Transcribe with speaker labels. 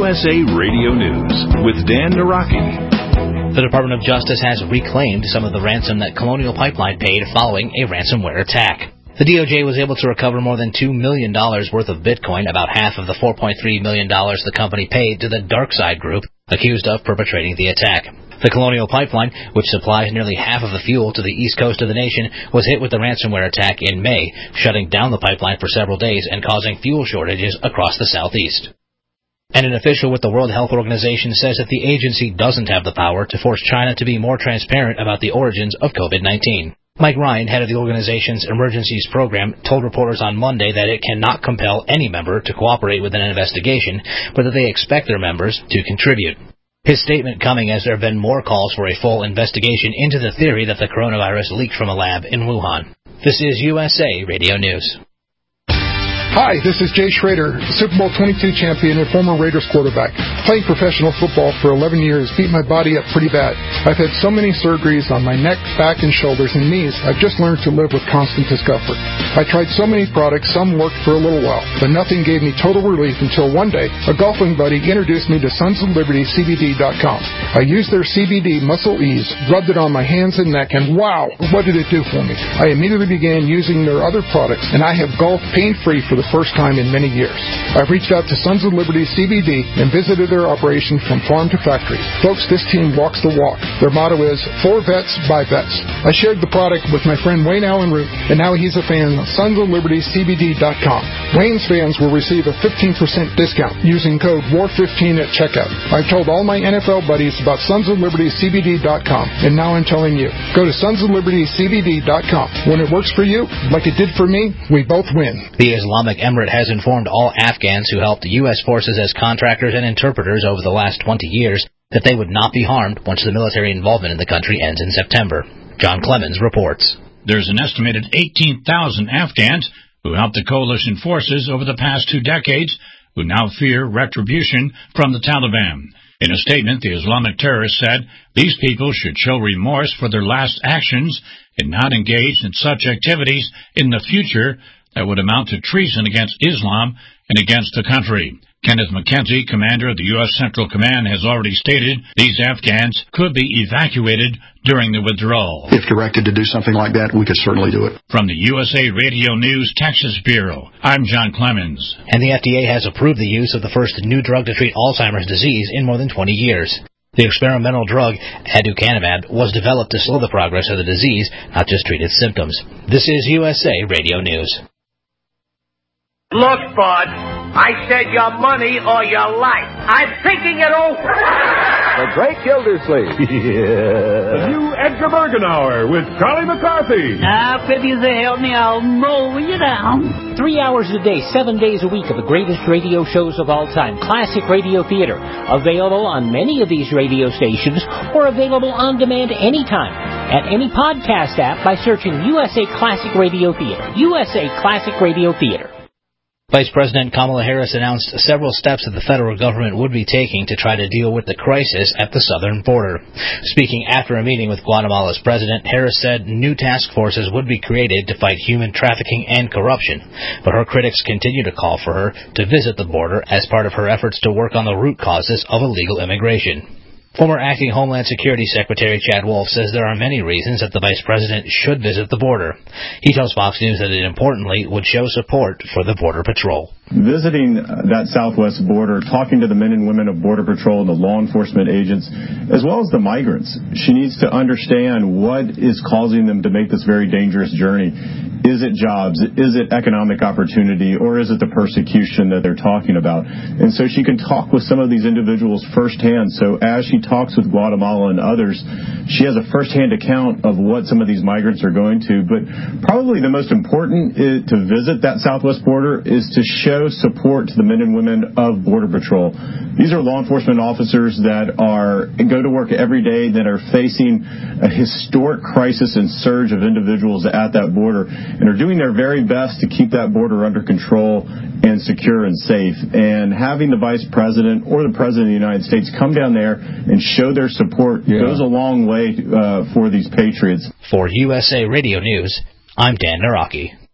Speaker 1: USA Radio News with Dan Naraki.
Speaker 2: The Department of Justice has reclaimed some of the ransom that Colonial Pipeline paid following a ransomware attack. The DOJ was able to recover more than $2 million worth of Bitcoin, about half of the $4.3 million the company paid to the DarkSide Group, accused of perpetrating the attack. The Colonial Pipeline, which supplies nearly half of the fuel to the east coast of the nation, was hit with the ransomware attack in May, shutting down the pipeline for several days and causing fuel shortages across the southeast. And an official with the World Health Organization says that the agency doesn't have the power to force China to be more transparent about the origins of COVID-19. Mike Ryan, head of the organization's emergencies program, told reporters on Monday that it cannot compel any member to cooperate with an investigation, but that they expect their members to contribute. His statement coming as there have been more calls for a full investigation into the theory that the coronavirus leaked from a lab in Wuhan. This is USA Radio News.
Speaker 3: Hi, this is Jay Schrader, Super Bowl 22 champion and former Raiders quarterback. Playing professional football for 11 years beat my body up pretty bad. I've had so many surgeries on my neck, back, and shoulders and knees, I've just learned to live with constant discomfort. I tried so many products, some worked for a little while, but nothing gave me total relief until one day, a golfing buddy introduced me to SonsOfLibertyCBD.com. I used their CBD Muscle Ease, rubbed it on my hands and neck, and wow, what did it do for me? I immediately began using their other products, and I have golfed pain-free for the first time in many years. I've reached out to Sons of Liberty CBD and visited their operation from farm to factory. Folks, this team walks the walk. Their motto is, for vets, by vets. I shared the product with my friend Wayne Allen Root, and now he's a fan of SonsOfLibertyCBD.com. Wayne's fans will receive a 15% discount using code WAR15 at checkout. I've told all my NFL buddies about SonsOfLibertyCBD.com, and now I'm telling you. Go to SonsOfLibertyCBD.com. When it works for you, like it did for me, we both win.
Speaker 2: The Islamic Emirate has informed all Afghans who helped the U.S. forces as contractors and interpreters over the last 20 years that they would not be harmed once the military involvement in the country ends in September. John Clemens reports.
Speaker 4: There's an estimated 18,000 Afghans who helped the coalition forces over the past 2 decades who now fear retribution from the Taliban. In a statement, the Islamic terrorists said these people should show remorse for their last actions and not engage in such activities in the future that would amount to treason against Islam and against the country. Kenneth McKenzie, commander of the U.S. Central Command, has already stated these Afghans could be evacuated during the withdrawal.
Speaker 5: If directed to do something like that, we could certainly do it.
Speaker 4: From the USA Radio News Texas Bureau, I'm John Clemens.
Speaker 2: And the FDA has approved the use of the first new drug to treat Alzheimer's disease in more than 20 years. The experimental drug, aducanumab, was developed to slow the progress of the disease, not just treat its symptoms. This is USA Radio News.
Speaker 6: Look, bud, I said your money or your life. I'm thinking it over.
Speaker 7: The Great Gildersleeve.
Speaker 8: Yeah. The new Edgar Bergenauer with Charlie McCarthy.
Speaker 9: Now, if you say help me, I'll mow you down.
Speaker 10: 3 hours a day, 7 days a week of the greatest radio shows of all time. Classic Radio Theater. Available on many of these radio stations or available on demand anytime at any podcast app by searching USA Classic Radio Theater. USA Classic Radio Theater.
Speaker 2: Vice President Kamala Harris announced several steps that the federal government would be taking to try to deal with the crisis at the southern border. Speaking after a meeting with Guatemala's president, Harris said new task forces would be created to fight human trafficking and corruption, but her critics continue to call for her to visit the border as part of her efforts to work on the root causes of illegal immigration. Former acting Homeland Security Secretary Chad Wolf says there are many reasons that the vice president should visit the border. He tells Fox News that it importantly would show support for the Border Patrol.
Speaker 11: Visiting that southwest border, talking to the men and women of Border Patrol and the law enforcement agents, as well as the migrants, she needs to understand what is causing them to make this very dangerous journey. Is it jobs? Is it economic opportunity? Or is it the persecution that they're talking about? And so she can talk with some of these individuals firsthand. So as she talks with Guatemala and others, she has a firsthand account of what some of these migrants are going to. But probably the most important to visit that southwest border is to show support to the men and women of Border Patrol. These are law enforcement officers that go to work every day that are facing a historic crisis and surge of individuals at that border, and are doing their very best to keep that border under control and secure and safe. And having the Vice President or the President of the United States come down there and show their support goes a long way for these patriots.
Speaker 2: For USA Radio News, I'm Dan Naraki.